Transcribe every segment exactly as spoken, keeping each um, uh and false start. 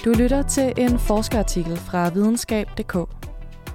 Du lytter til en forskerartikel fra videnskab punktum d k.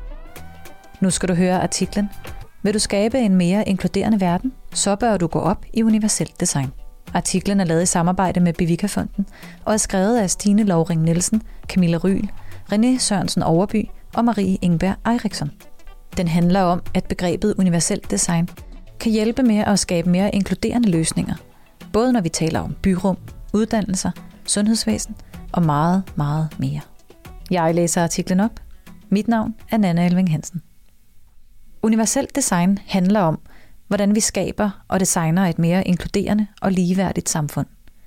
Nu skal du høre artiklen. Vil du skabe en mere inkluderende verden, så bør du gå op i universelt design. Artiklen er lavet i samarbejde med Bevika-fonden og er skrevet af Stine Lovring Nielsen, Camilla Ryl, René Sørensen Overby og Marie Ingberg Eriksson. Den handler om, at begrebet universelt design kan hjælpe med at skabe mere inkluderende løsninger, både når vi taler om byrum, uddannelser, sundhedsvæsen og meget, meget mere. Jeg læser artiklen op. Mit navn er Nanna Elving Hansen. Universelt design handler om, hvordan vi skaber og designer et mere inkluderende og ligeværdigt samfund.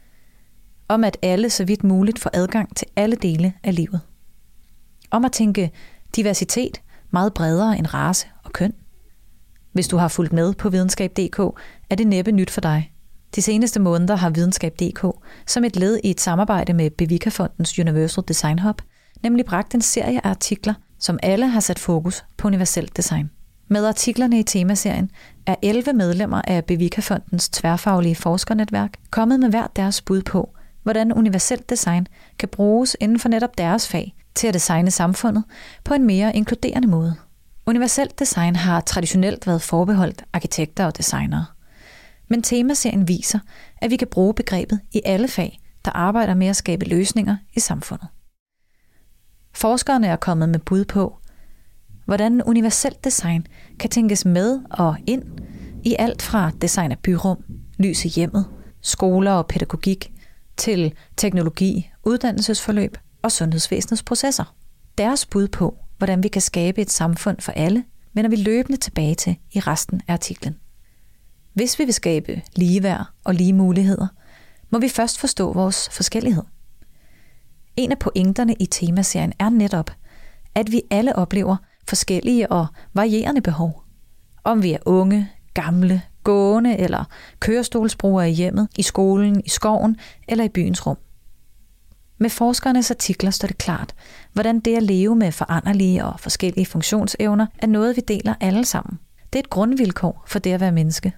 Om at alle så vidt muligt får adgang til alle dele af livet. Om at tænke diversitet meget bredere end race og køn. Hvis du har fulgt med på videnskab punktum d k, er det næppe nyt for dig. De seneste måneder har videnskab punktum d k som et led i et samarbejde med Bevika-fondens Universal Design Hub, nemlig bragt en serie af artikler, som alle har sat fokus på universelt design. Med artiklerne i temaserien er elleve medlemmer af Bevika-fondens tværfaglige forskernetværk kommet med hver deres bud på, hvordan universelt design kan bruges inden for netop deres fag til at designe samfundet på en mere inkluderende måde. Universelt design har traditionelt været forbeholdt arkitekter og designere. Men temaserien viser, at vi kan bruge begrebet i alle fag, der arbejder med at skabe løsninger i samfundet. Forskerne er kommet med bud på, hvordan universelt design kan tænkes med og ind i alt fra design af byrum, lys i hjemmet, skoler og pædagogik, til teknologi, uddannelsesforløb og sundhedsvæsenets processer. Deres bud på, hvordan vi kan skabe et samfund for alle, vender vi løbende tilbage til i resten af artiklen. Hvis vi vil skabe ligeværd og lige muligheder, må vi først forstå vores forskellighed. En af pointerne i temaserien er netop, at vi alle oplever forskellige og varierende behov. Om vi er unge, gamle, gående eller kørestolsbrugere i hjemmet, i skolen, i skoven eller i byens rum. Med forskernes artikler står det klart, hvordan det at leve med foranderlige og forskellige funktionsevner er noget, vi deler alle sammen. Det er et grundvilkår for det at være menneske.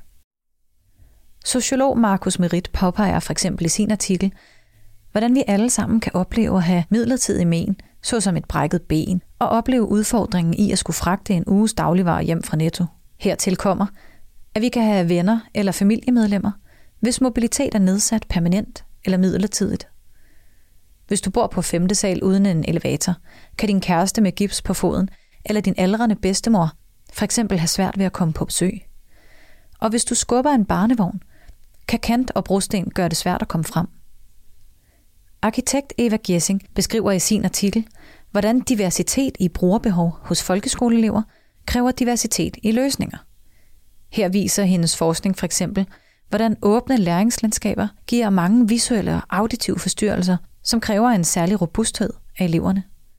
Sociolog Markus Merit påpeger for eksempel i sin artikel, hvordan vi alle sammen kan opleve at have midlertidig men, såsom et brækket ben, og opleve udfordringen i at skulle fragte en uges dagligvarer hjem fra Netto. Hertil kommer, at vi kan have venner eller familiemedlemmer, hvis mobilitet er nedsat permanent eller midlertidigt. Hvis du bor på femte sal uden en elevator, kan din kæreste med gips på foden eller din aldrende bedstemor for eksempel have svært ved at komme på besøg. Og hvis du skubber en barnevogn, kan kant og brosten gøre det svært at komme frem. Arkitekt Eva Gjessing beskriver i sin artikel, hvordan diversitet i brugerbehov hos folkeskoleelever kræver diversitet i løsninger. Her viser hendes forskning for eksempel, hvordan åbne læringslandskaber giver mange visuelle og auditive forstyrrelser, som kræver en særlig robusthed af eleverne.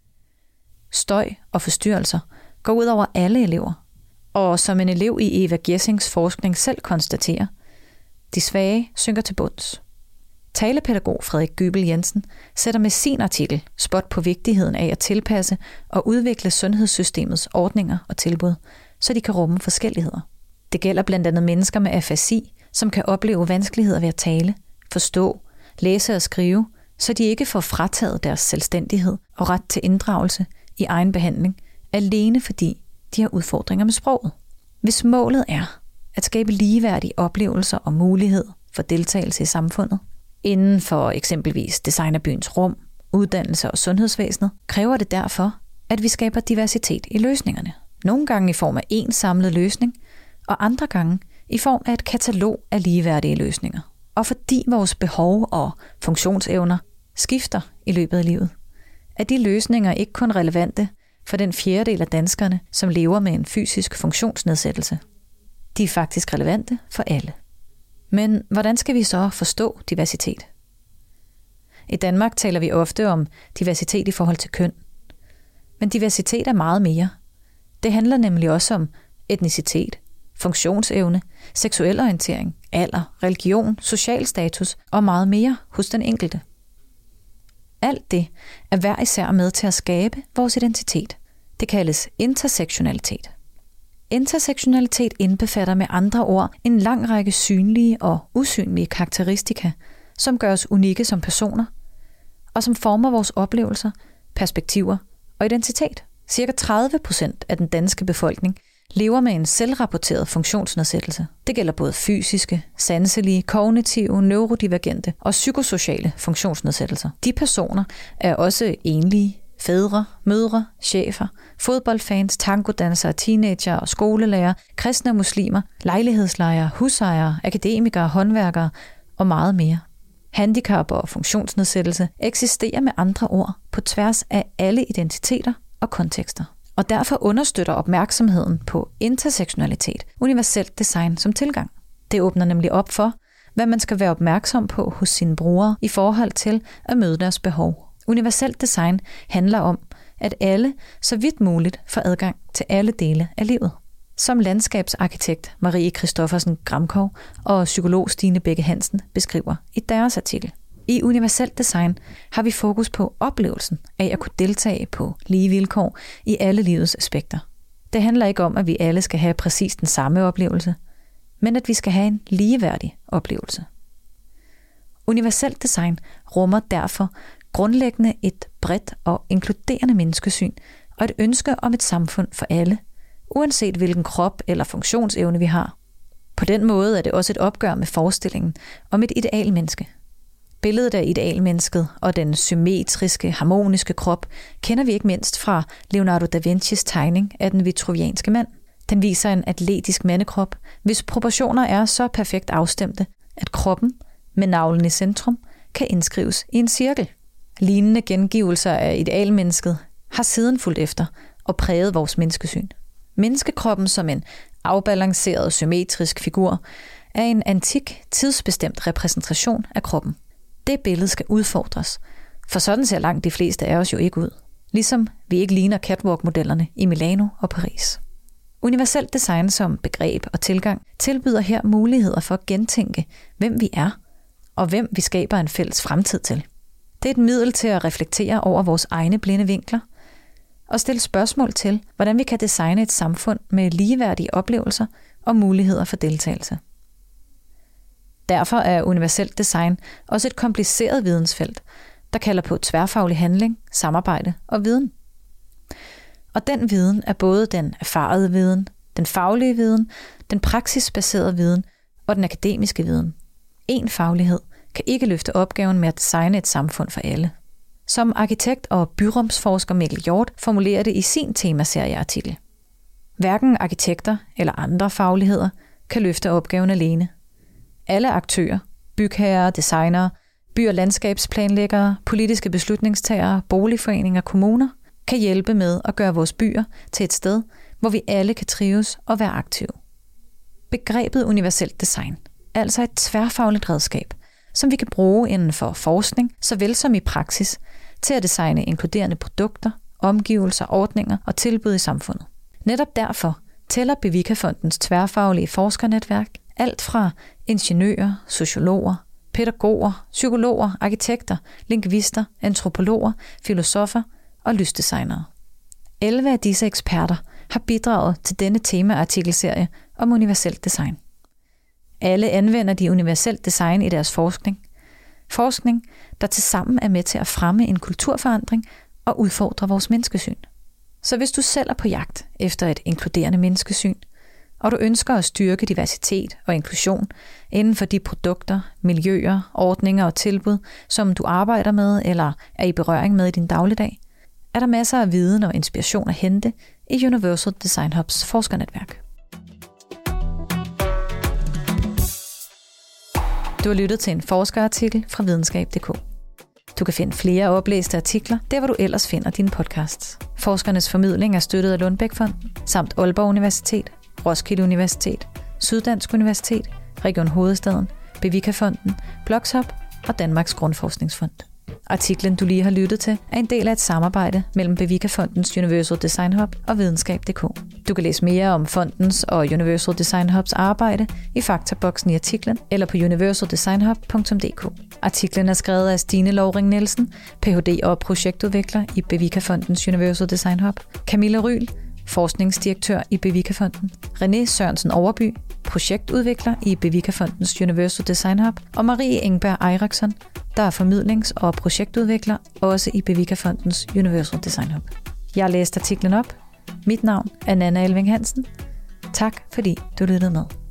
Støj og forstyrrelser går ud over alle elever, og som en elev i Eva Gjessings forskning selv konstaterer, de svage synker til bunds. Talepædagog Frederik Gybel Jensen sætter med sin artikel spot på vigtigheden af at tilpasse og udvikle sundhedssystemets ordninger og tilbud, så de kan rumme forskelligheder. Det gælder blandt andet mennesker med afasi, som kan opleve vanskeligheder ved at tale, forstå, læse og skrive, så de ikke får frataget deres selvstændighed og ret til inddragelse i egen behandling, alene fordi de har udfordringer med sproget. Hvis målet er at skabe ligeværdige oplevelser og mulighed for deltagelse i samfundet, inden for eksempelvis design af byens rum, uddannelse og sundhedsvæsenet, kræver det derfor, at vi skaber diversitet i løsningerne. Nogle gange i form af en samlet løsning, og andre gange i form af et katalog af ligeværdige løsninger. Og fordi vores behov og funktionsevner skifter i løbet af livet, er de løsninger ikke kun relevante for den fjerdedel af danskerne, som lever med en fysisk funktionsnedsættelse. De er faktisk relevante for alle. Men hvordan skal vi så forstå diversitet? I Danmark taler vi ofte om diversitet i forhold til køn. Men diversitet er meget mere. Det handler nemlig også om etnicitet, funktionsevne, seksuel orientering, alder, religion, social status og meget mere hos den enkelte. Alt det er hver især med til at skabe vores identitet. Det kaldes intersektionalitet. Intersektionalitet indbefatter med andre ord en lang række synlige og usynlige karakteristika, som gør os unikke som personer, og som former vores oplevelser, perspektiver og identitet. Cirka tredive procent af den danske befolkning lever med en selvrapporteret funktionsnedsættelse. Det gælder både fysiske, sanselige, kognitive, neurodivergente og psykosociale funktionsnedsættelser. De personer er også enlige, fædre, mødre, chefer, fodboldfans, tangodansere, teenager og skolelærer, kristne og muslimer, lejlighedslejere, husejere, akademikere, håndværkere og meget mere. Handicap og funktionsnedsættelse eksisterer med andre ord på tværs af alle identiteter og kontekster. Og derfor understøtter opmærksomheden på intersektionalitet universelt design som tilgang. Det åbner nemlig op for, hvad man skal være opmærksom på hos sine brugere i forhold til at møde deres behov. Universelt design handler om, at alle så vidt muligt får adgang til alle dele af livet. Som landskabsarkitekt Marie Christoffersen Gramkov og psykolog Stine Bække Hansen beskriver i deres artikel. I universelt design har vi fokus på oplevelsen af at kunne deltage på lige vilkår i alle livets aspekter. Det handler ikke om, at vi alle skal have præcis den samme oplevelse, men at vi skal have en ligeværdig oplevelse. Universelt design rummer derfor grundlæggende et bredt og inkluderende menneskesyn og et ønske om et samfund for alle, uanset hvilken krop eller funktionsevne vi har. På den måde er det også et opgør med forestillingen om et idealmenneske. Billedet af idealmennesket og den symmetriske, harmoniske krop kender vi ikke mindst fra Leonardo da Vincis tegning af den vitruvianske mand. Den viser en atletisk mandekrop, hvis proportioner er så perfekt afstemte, at kroppen, med navlen i centrum, kan indskrives i en cirkel. Lignende gengivelser af idealmennesket har siden fulgt efter og præget vores menneskesyn. Menneskekroppen som en afbalanceret, symmetrisk figur er en antik, tidsbestemt repræsentation af kroppen. Det billede skal udfordres, for sådan ser langt de fleste af os jo ikke ud. Ligesom vi ikke ligner catwalk-modellerne i Milano og Paris. Universelt design som begreb og tilgang tilbyder her muligheder for at gentænke, hvem vi er, og hvem vi skaber en fælles fremtid til. Det er et middel til at reflektere over vores egne blinde vinkler, og stille spørgsmål til, hvordan vi kan designe et samfund med ligeværdige oplevelser og muligheder for deltagelse. Derfor er universelt design også et kompliceret vidensfelt, der kalder på tværfaglig handling, samarbejde og viden. Og den viden er både den erfarede viden, den faglige viden, den praksisbaserede viden og den akademiske viden. En faglighed kan ikke løfte opgaven med at designe et samfund for alle. Som arkitekt og byrumsforsker Mikkel Hjort formulerer det i sin temaserieartikel. Hverken arkitekter eller andre fagligheder kan løfte opgaven alene. Alle aktører, bygherrer, designere, by- og landskabsplanlæggere, politiske beslutningstagere, boligforeninger, kommuner, kan hjælpe med at gøre vores byer til et sted, hvor vi alle kan trives og være aktive. Begrebet universelt design er altså et tværfagligt redskab, som vi kan bruge inden for forskning, såvel som i praksis, til at designe inkluderende produkter, omgivelser, ordninger og tilbud i samfundet. Netop derfor tæller Bevika-fondens tværfaglige forskernetværk alt fra ingeniører, sociologer, pædagoger, psykologer, arkitekter, lingvister, antropologer, filosofer og lysdesignere. elleve af disse eksperter har bidraget til denne temaartikelserie om universelt design. Alle anvender de universelt design i deres forskning. Forskning, der tilsammen er med til at fremme en kulturforandring og udfordre vores menneskesyn. Så hvis du selv er på jagt efter et inkluderende menneskesyn, og du ønsker at styrke diversitet og inklusion inden for de produkter, miljøer, ordninger og tilbud, som du arbejder med eller er i berøring med i din dagligdag, er der masser af viden og inspiration at hente i Universal Design Hubs forskernetværk. Du har lyttet til en forskerartikel fra videnskab punktum d k. Du kan finde flere oplæste artikler, der hvor du ellers finder dine podcasts. Forskernes formidling er støttet af Lundbæk-fonden, samt Aalborg Universitet, Roskilde Universitet, Syddansk Universitet, Region Hovedstaden, Bevika-fonden, Blokshop og Danmarks Grundforskningsfond. Artiklen, du lige har lyttet til, er en del af et samarbejde mellem Bevika-fondens Universal Design Hub og videnskab punktum d k. Du kan læse mere om fondens og Universal Design Hubs arbejde i faktaboksen i artiklen eller på universal design hub punktum d k. Artiklen er skrevet af Stine Lovring Nielsen, Ph D og projektudvikler i Bevika-fondens Universal Design Hub, Camilla Ryl, forskningsdirektør i Bevika-fonden, René Sørensen Overby, projektudvikler i Bevika-fondens Universal Design Hub, og Marie Engberg Eiríksson, der er formidlings- og projektudvikler også i Bevika-fondens Universal Design Hub. Jeg læste artiklen op. Mit navn er Nanna Elving Hansen. Tak fordi du lyttede med.